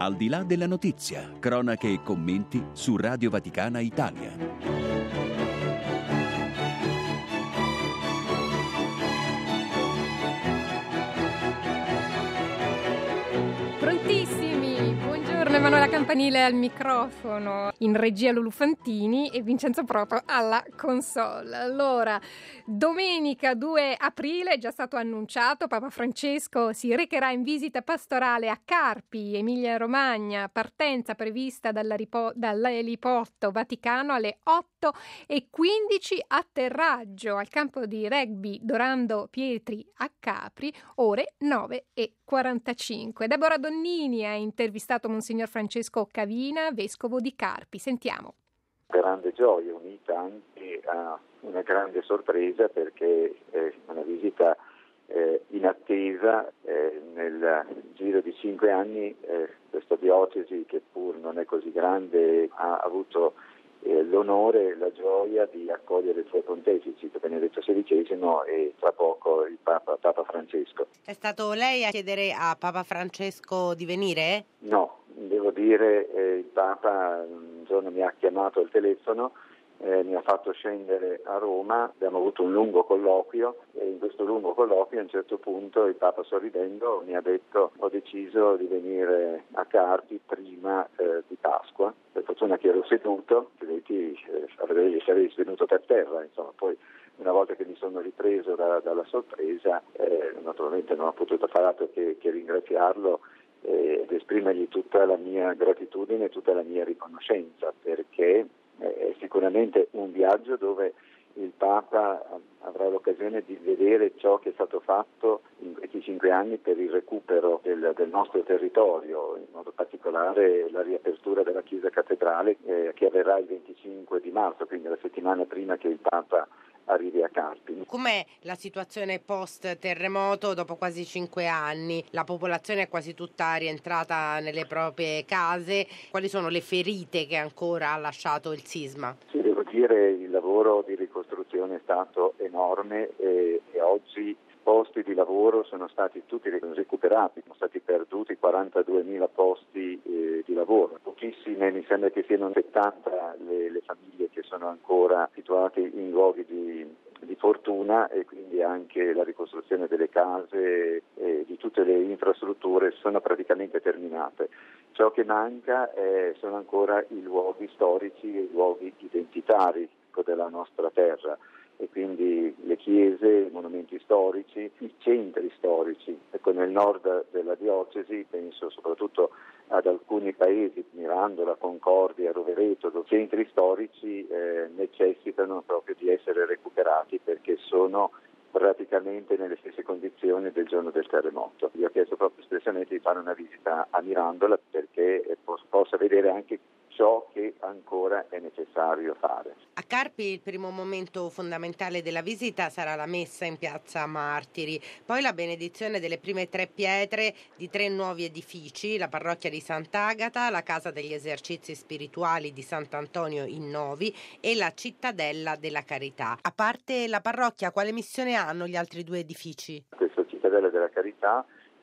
Al di là della notizia, cronache e commenti su Radio Vaticana Italia. Emanuela Campanile al microfono, in regia Lulu Fantini e Vincenzo Proto alla console. Allora, domenica 2 aprile è già stato annunciato, Papa Francesco si recherà in visita pastorale a Carpi, Emilia Romagna, partenza prevista dall'eliporto Vaticano alle 8:15, atterraggio al campo di rugby Dorando Pietri a Capri, ore 9:45. Deborah Donnini ha intervistato Monsignor Francesco Cavina, vescovo di Carpi. Sentiamo. Grande gioia unita anche a una grande sorpresa, perché è una visita inattesa. Nel giro di 5 anni questa diocesi, che pur non è così grande, ha avuto l'onore e la gioia di accogliere i suoi pontefici, Benedetto XVI e tra poco il Papa Francesco. È stato lei a chiedere a Papa Francesco di venire? No, devo dire, il Papa un giorno mi ha chiamato al telefono, mi ha fatto scendere a Roma, abbiamo avuto un lungo colloquio e in questo lungo colloquio a un certo punto il Papa, sorridendo, mi ha detto: ho deciso di venire a Carpi prima di Pasqua. Per fortuna che ero seduto, altrimenti sarei svenuto per terra, insomma. Poi una volta che mi sono ripreso dalla sorpresa, naturalmente non ho potuto fare altro che ringraziarlo ed esprimergli tutta la mia gratitudine e tutta la mia riconoscenza, perché è sicuramente un viaggio dove il Papa avrà l'occasione di vedere ciò che è stato fatto in questi 5 anni per il recupero del nostro territorio, in modo particolare la riapertura della chiesa cattedrale che avverrà il 25 di marzo, quindi la settimana prima che il Papa arrivi a Carpi. Com'è la situazione post terremoto dopo quasi 5 anni? La popolazione è quasi tutta rientrata nelle proprie case. Quali sono le ferite che ancora ha lasciato il sisma? Sì, devo dire, il lavoro di ricostruzione è stato enorme e oggi posti di lavoro sono stati tutti recuperati, sono stati perduti 42.000 posti di lavoro. Pochissime, mi sembra che siano 70 le famiglie che sono ancora situate in luoghi di fortuna, e quindi anche la ricostruzione delle case e di tutte le infrastrutture sono praticamente terminate. Ciò che manca sono ancora i luoghi storici e i luoghi identitari della nostra terra, e quindi le chiese, i monumenti storici, i centri storici. Ecco, nel nord della diocesi, penso soprattutto ad alcuni paesi, Mirandola, Concordia, Rovereto, dove centri storici necessitano proprio di essere recuperati, perché sono praticamente nelle stesse condizioni del giorno del terremoto. Gli ho chiesto proprio espressamente di fare una visita a Mirandola perché possa vedere anche ciò che ancora è necessario fare. A Carpi il primo momento fondamentale della visita sarà la messa in piazza Martiri, poi la benedizione delle prime 3 pietre di 3 nuovi edifici, la parrocchia di Sant'Agata, la casa degli esercizi spirituali di Sant'Antonio in Novi e la cittadella della Carità. A parte la parrocchia, quale missione hanno gli altri 2 edifici? Questa cittadella della Carità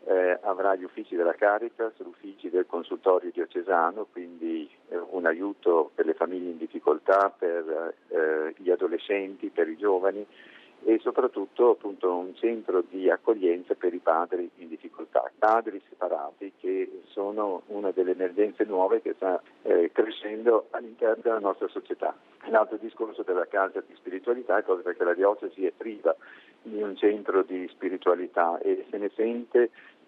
avrà gli uffici della Caritas, gli uffici del consultorio diocesano, quindi un aiuto per le famiglie in difficoltà, per gli adolescenti, per i giovani, e soprattutto appunto un centro di accoglienza per i padri in difficoltà, padri separati, che sono una delle emergenze nuove che sta crescendo all'interno della nostra società. L'altro discorso della casa di spiritualità è proprio perché la diocesi è priva di un centro di spiritualità e se ne sente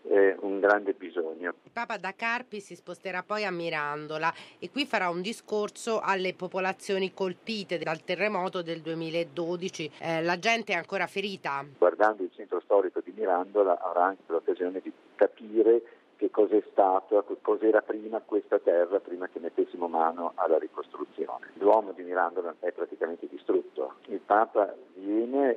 un grande bisogno. Il Papa da Carpi si sposterà poi a Mirandola e qui farà un discorso alle popolazioni colpite dal terremoto del 2012. La gente è ancora ferita. Guardando il centro storico di Mirandola avrà anche l'occasione di capire che cos'è stato, cos'era prima questa terra, prima che mettessimo mano alla ricostruzione. L'uomo di Mirandola è praticamente distrutto. Il Papa viene,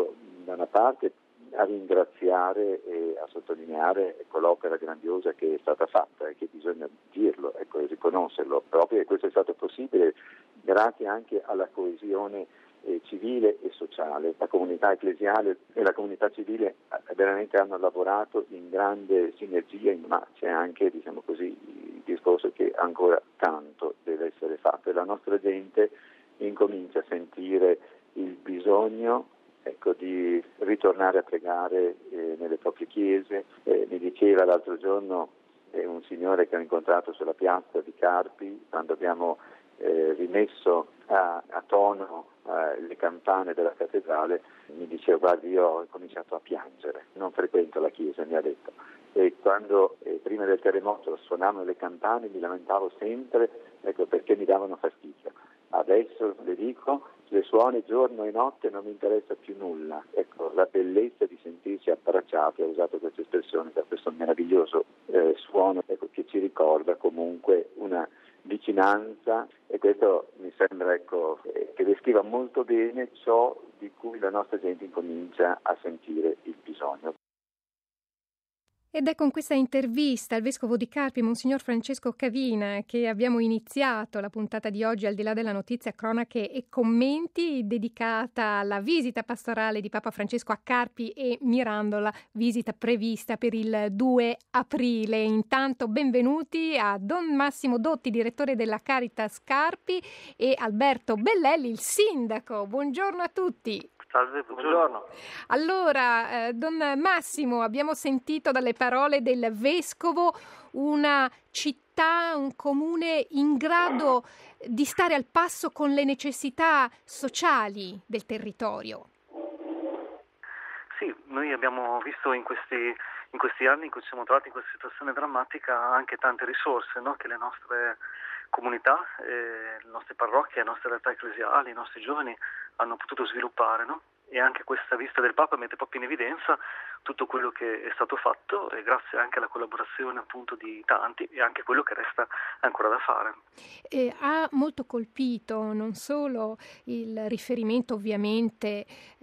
da una parte a ringraziare e a sottolineare l'opera grandiosa che è stata fatta e che bisogna dirlo e riconoscerlo, proprio che questo è stato possibile grazie anche alla coesione civile e sociale. La comunità ecclesiale e la comunità civile veramente hanno lavorato in grande sinergia, ma c'è anche, diciamo così, discorso che ancora tanto deve essere fatto e la nostra gente incomincia a sentire il bisogno di ritornare a pregare nelle proprie chiese. Mi diceva l'altro giorno un signore che ho incontrato sulla piazza di Carpi, quando abbiamo rimesso a tono le campane della cattedrale, mi diceva: guardi, io ho cominciato a piangere, non frequento la chiesa, mi ha detto, e quando prima del terremoto suonavano le campane mi lamentavo sempre perché mi davano fastidio. Adesso le dico, le suoni giorno e notte, non mi interessa più nulla. La bellezza di sentirsi abbracciati, ho usato questa espressione per questo meraviglioso suono che ci ricorda comunque una vicinanza, e questo mi sembra che descriva molto bene ciò di cui la nostra gente incomincia a sentire il bisogno. Ed è con questa intervista al vescovo di Carpi, Monsignor Francesco Cavina, che abbiamo iniziato la puntata di oggi, al di là della notizia, cronache e commenti, dedicata alla visita pastorale di Papa Francesco a Carpi e Mirandola, visita prevista per il 2 aprile. Intanto benvenuti a Don Massimo Dotti, direttore della Caritas Carpi, e Alberto Bellelli, il sindaco. Buongiorno a tutti. Salve, buongiorno. Allora, Don Massimo, abbiamo sentito dalle parole del Vescovo una città, un comune in grado di stare al passo con le necessità sociali del territorio. Sì, noi abbiamo visto in questi anni in cui ci siamo trovati in questa situazione drammatica anche tante risorse, no? Che le nostre comunità, le nostre parrocchie, le nostre realtà ecclesiali, i nostri giovani hanno potuto sviluppare, no? E anche questa visita del Papa mette proprio in evidenza tutto quello che è stato fatto, e grazie anche alla collaborazione appunto di tanti, e anche quello che resta ancora da fare. Ha molto colpito non solo il riferimento ovviamente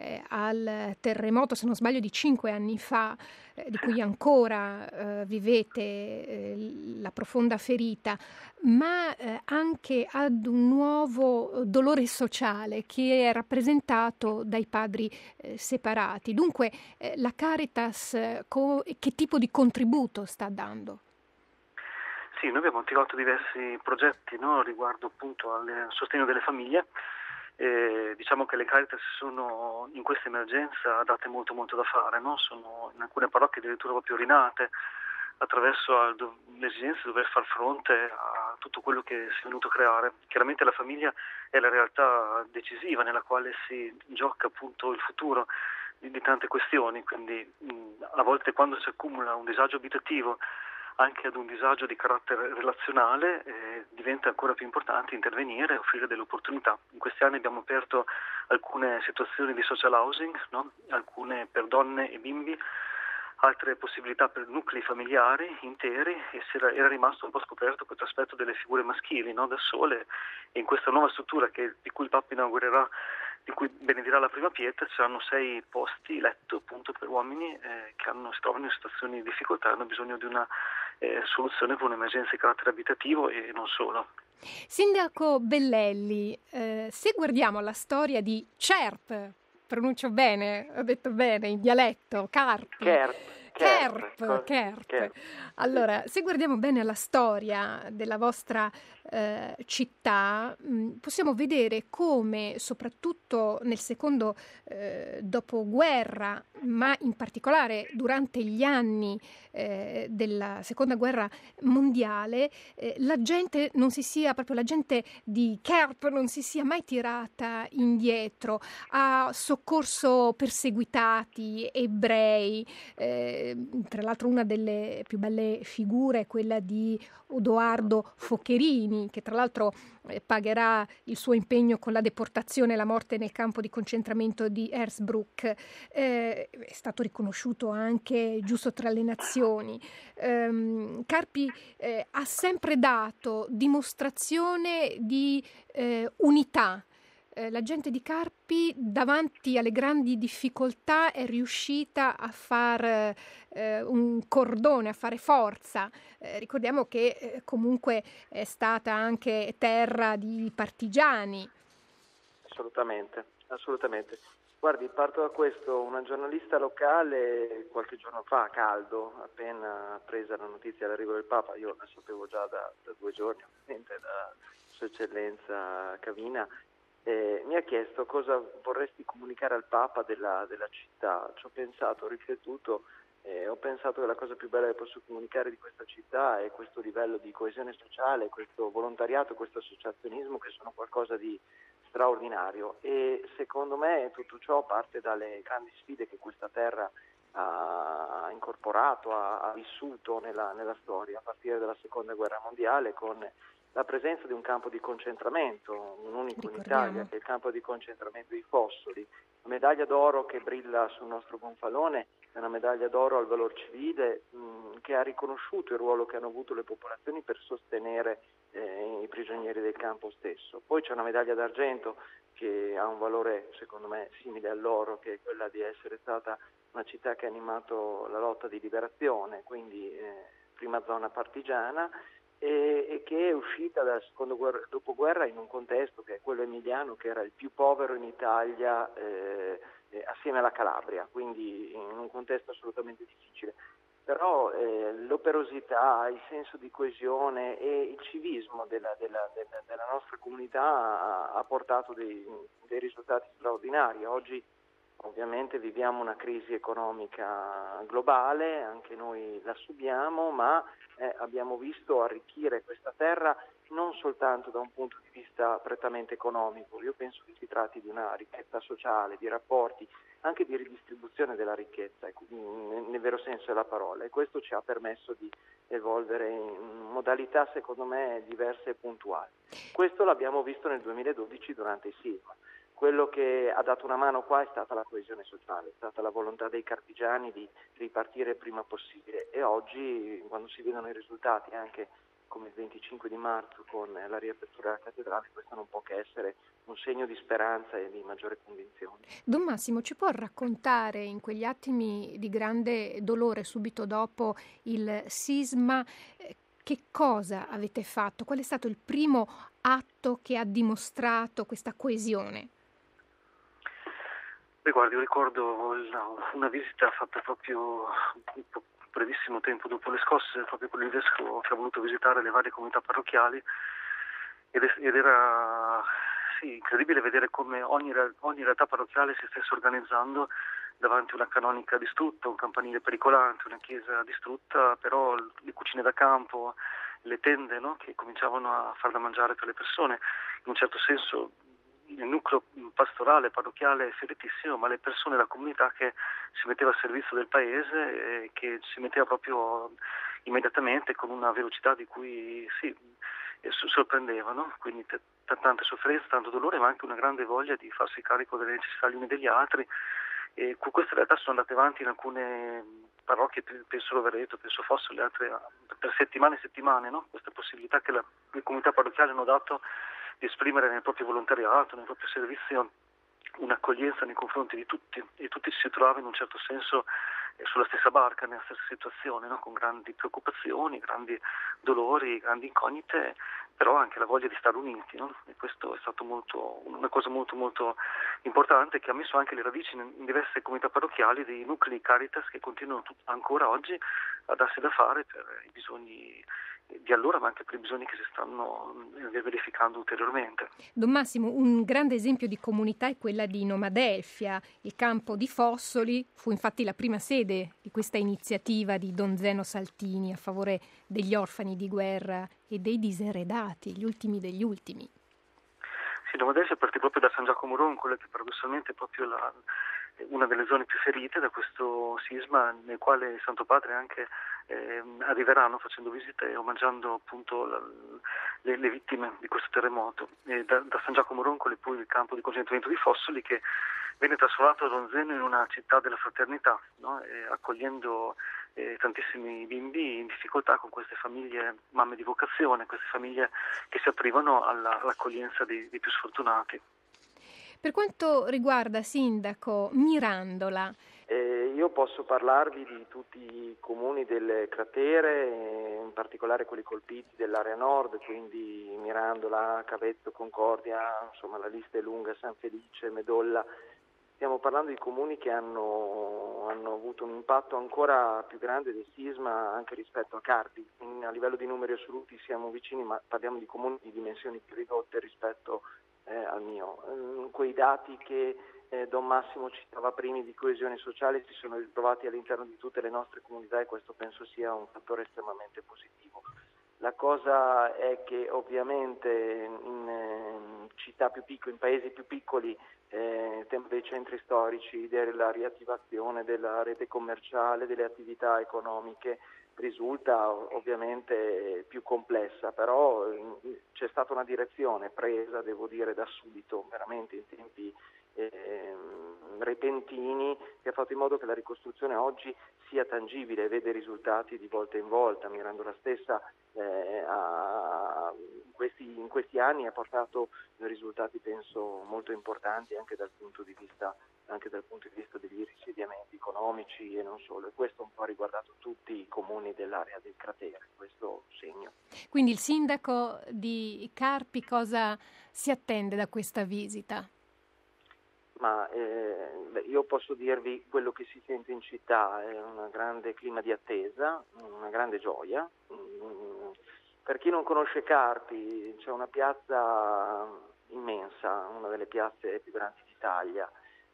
al terremoto, se non sbaglio, di 5 anni fa, di cui ancora vivete la profonda ferita, ma anche ad un nuovo dolore sociale che è rappresentato dai padri separati. Dunque la Caritas che tipo di contributo sta dando? Sì, noi abbiamo attivato diversi progetti, no, riguardo appunto al sostegno delle famiglie. Diciamo che le Caritas sono in questa emergenza date molto da fare, no? Sono in alcune parrocchie addirittura proprio rinate attraverso l'esigenza di dover far fronte a tutto quello che si è venuto a creare. Chiaramente la famiglia è la realtà decisiva nella quale si gioca appunto il futuro di tante questioni, quindi a volte quando si accumula un disagio abitativo anche ad un disagio di carattere relazionale, diventa ancora più importante intervenire e offrire delle opportunità. In questi anni abbiamo aperto alcune situazioni di social housing, no? Alcune per donne e bimbi, altre possibilità per nuclei familiari interi, e era rimasto un po' scoperto questo aspetto delle figure maschili, no? Da sole, e in questa nuova struttura di cui il Papa inaugurerà, di cui benedirà la prima pietra, ci saranno 6 posti letto appunto per uomini che si trovano in situazioni di difficoltà e hanno bisogno di una soluzione per un'emergenza di carattere abitativo e non solo. Sindaco Bellelli, se guardiamo la storia di Cerp, pronuncio bene, ho detto bene, in dialetto, Carpi. Kerp. Allora, se guardiamo bene la storia della vostra città, possiamo vedere come soprattutto nel secondo dopoguerra, ma in particolare durante gli anni della seconda guerra mondiale, la gente di Kerp non si sia mai tirata indietro, ha soccorso perseguitati, ebrei. Tra l'altro una delle più belle figure è quella di Odoardo Focherini, che tra l'altro pagherà il suo impegno con la deportazione e la morte nel campo di concentramento di Hersbruck. È stato riconosciuto anche giusto tra le nazioni. Carpi ha sempre dato dimostrazione di unità. La gente di Carpi, davanti alle grandi difficoltà, è riuscita a fare un cordone, a fare forza. Ricordiamo che comunque è stata anche terra di partigiani. Assolutamente. Guardi, parto da questo. Una giornalista locale qualche giorno fa, a caldo, appena presa la notizia dell'arrivo del Papa, io la sapevo già da 2 giorni, ovviamente, da Sua Eccellenza Cavina, mi ha chiesto cosa vorresti comunicare al Papa della città. Ci ho pensato, ho riflettuto, ho pensato che la cosa più bella che posso comunicare di questa città è questo livello di coesione sociale, questo volontariato, questo associazionismo che sono qualcosa di straordinario, e secondo me tutto ciò parte dalle grandi sfide che questa terra ha incorporato, ha vissuto nella storia, a partire dalla seconda guerra mondiale, con la presenza di un campo di concentramento, un unico in Italia, che è il campo di concentramento di Fossoli. La medaglia d'oro che brilla sul nostro gonfalone è una medaglia d'oro al valor civile, che ha riconosciuto il ruolo che hanno avuto le popolazioni per sostenere i prigionieri del campo stesso. Poi c'è una medaglia d'argento che ha un valore, secondo me, simile all'oro, che è quella di essere stata una città che ha animato la lotta di liberazione, quindi prima zona partigiana, e che è uscita dal secondo dopoguerra in un contesto che è quello emiliano, che era il più povero in Italia assieme alla Calabria, quindi in un contesto assolutamente difficile. Però l'operosità, il senso di coesione e il civismo della nostra comunità ha portato dei risultati straordinari. Oggi ovviamente viviamo una crisi economica globale, anche noi la subiamo, ma abbiamo visto arricchire questa terra non soltanto da un punto di vista prettamente economico. Io penso che si tratti di una ricchezza sociale, di rapporti, anche di ridistribuzione della ricchezza, nel vero senso della parola, e questo ci ha permesso di evolvere in modalità secondo me diverse e puntuali. Questo l'abbiamo visto nel 2012 durante il sisma. Quello che ha dato una mano qua è stata la coesione sociale, è stata la volontà dei carpigiani di ripartire il prima possibile, e oggi, quando si vedono i risultati anche come il 25 di marzo con la riapertura della cattedrale, questo non può che essere un segno di speranza e di maggiore convinzione. Don Massimo, ci può raccontare, in quegli attimi di grande dolore subito dopo il sisma, che cosa avete fatto? Qual è stato il primo atto che ha dimostrato questa coesione? Guardi, io ricordo una visita fatta proprio brevissimo tempo dopo le scosse, proprio con il vescovo che ha voluto visitare le varie comunità parrocchiali, ed era incredibile vedere come ogni realtà parrocchiale si stesse organizzando davanti a una canonica distrutta, un campanile pericolante, una chiesa distrutta, però le cucine da campo, le tende, no, che cominciavano a far da mangiare per le persone. In un certo senso il nucleo pastorale, parrocchiale è feretissimo, ma le persone, la comunità che si metteva a servizio del paese e che si metteva proprio immediatamente con una velocità di cui sorprendevano, quindi tante sofferenze, tanto dolore, ma anche una grande voglia di farsi carico delle necessità gli uni degli altri. E queste realtà sono andate avanti in alcune parrocchie, penso Rovereto, penso Fossoli, le altre per settimane e settimane, no? Questa possibilità che le comunità parrocchiali hanno dato di esprimere nel proprio volontariato, nel proprio servizio, un'accoglienza nei confronti di tutti, e tutti si trovavano in un certo senso sulla stessa barca, nella stessa situazione, no? Con grandi preoccupazioni, grandi dolori, grandi incognite, però anche la voglia di stare uniti, no? E questo è stato una cosa molto molto importante, che ha messo anche le radici in diverse comunità parrocchiali dei nuclei Caritas che continuano ancora oggi a darsi da fare per i bisogni di allora, ma anche per i bisogni che si stanno verificando ulteriormente. Don Massimo, un grande esempio di comunità è quella di Nomadelfia. Il campo di Fossoli fu infatti la prima sede di questa iniziativa di Don Zeno Saltini a favore degli orfani di guerra e dei diseredati, gli ultimi degli ultimi. Sì, Nomadelfia partì proprio da San Giacomo Roncole, che paradossalmente è proprio una delle zone più ferite da questo sisma, nel quale il Santo Padre anche arriveranno facendo visite e omaggiando appunto le vittime di questo terremoto. E da San Giacomo Roncole poi il campo di concentramento di Fossoli, che venne trasformato da Don Zeno in una città della fraternità, no? Accogliendo tantissimi bimbi in difficoltà, con queste famiglie, mamme di vocazione, queste famiglie che si aprivano all'accoglienza dei più sfortunati. Per quanto riguarda, Sindaco, Mirandola, io posso parlarvi di tutti i comuni delle cratere, in particolare quelli colpiti dell'area nord, quindi Mirandola, Cavezzo, Concordia, insomma la lista è lunga, San Felice, Medolla. stiamo parlando di comuni che hanno avuto un impatto ancora più grande del sisma anche rispetto a Carpi. A livello di numeri assoluti siamo vicini, ma parliamo di comuni di dimensioni più ridotte rispetto al mio. Quei dati che Don Massimo citava prima di coesione sociale si sono ritrovati all'interno di tutte le nostre comunità e questo penso sia un fattore estremamente positivo. La cosa è che ovviamente in città più piccole, in paesi più piccoli, il tema dei centri storici, della riattivazione della rete commerciale, delle attività economiche risulta ovviamente più complessa, però c'è stata una direzione presa, devo dire, da subito, veramente in tempi repentini, che ha fatto in modo che la ricostruzione oggi sia tangibile e vede risultati di volta in volta. Mirandola stessa in questi anni ha portato risultati penso molto importanti anche dal punto di vista degli insediamenti economici e non solo, e questo un po' ha riguardato tutti i comuni dell'area del cratere, questo segno. Quindi il sindaco di Carpi cosa si attende da questa visita? Ma io posso dirvi quello che si sente in città, è un grande clima di attesa, una grande gioia. Per chi non conosce Carpi, c'è una piazza immensa, una delle piazze più grandi d'Italia.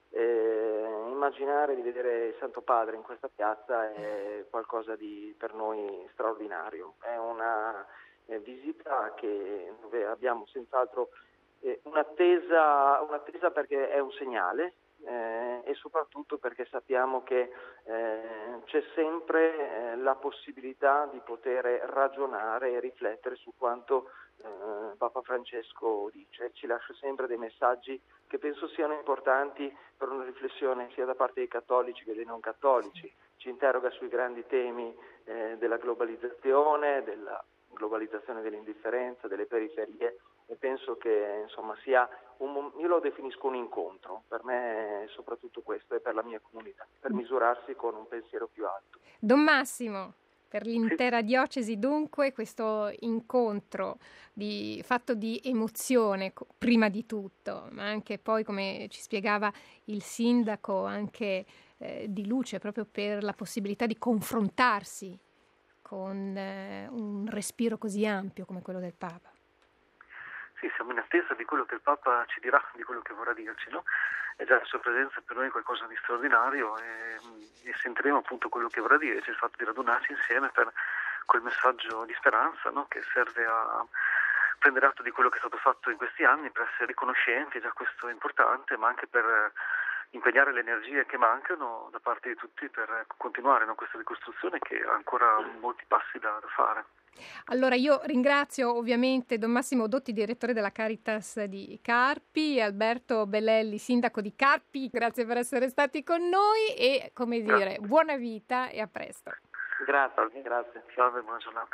Immaginare di vedere il Santo Padre in questa piazza è qualcosa di per noi straordinario. È una visita dove abbiamo senz'altro un'attesa perché è un segnale e soprattutto perché sappiamo che c'è sempre la possibilità di poter ragionare e riflettere su quanto Papa Francesco dice. Ci lascia sempre dei messaggi che penso siano importanti per una riflessione sia da parte dei cattolici che dei non cattolici. Ci interroga sui grandi temi della globalizzazione dell'indifferenza, delle periferie, e penso che insomma sia io lo definisco un incontro, per me è soprattutto questo e per la mia comunità, per misurarsi con un pensiero più alto. Don Massimo, per l'intera diocesi dunque questo incontro fatto di emozione prima di tutto, ma anche poi, come ci spiegava il sindaco, anche di luce, proprio per la possibilità di confrontarsi con un respiro così ampio come quello del Papa. Sì, siamo in attesa di quello che il Papa ci dirà, di quello che vorrà dirci, no? E già la sua presenza per noi è qualcosa di straordinario e sentiremo appunto quello che vorrà dire, cioè il fatto di radunarci insieme per quel messaggio di speranza, no? Che serve a prendere atto di quello che è stato fatto in questi anni, per essere riconoscenti, già questo è importante, ma anche per impegnare le energie che mancano da parte di tutti per continuare, no? Questa ricostruzione che ha ancora molti passi da fare. Allora io ringrazio ovviamente Don Massimo Dotti, direttore della Caritas di Carpi, e Alberto Bellelli, sindaco di Carpi. Grazie per essere stati con noi e, buona vita e a presto. Grazie. Salve, buona giornata.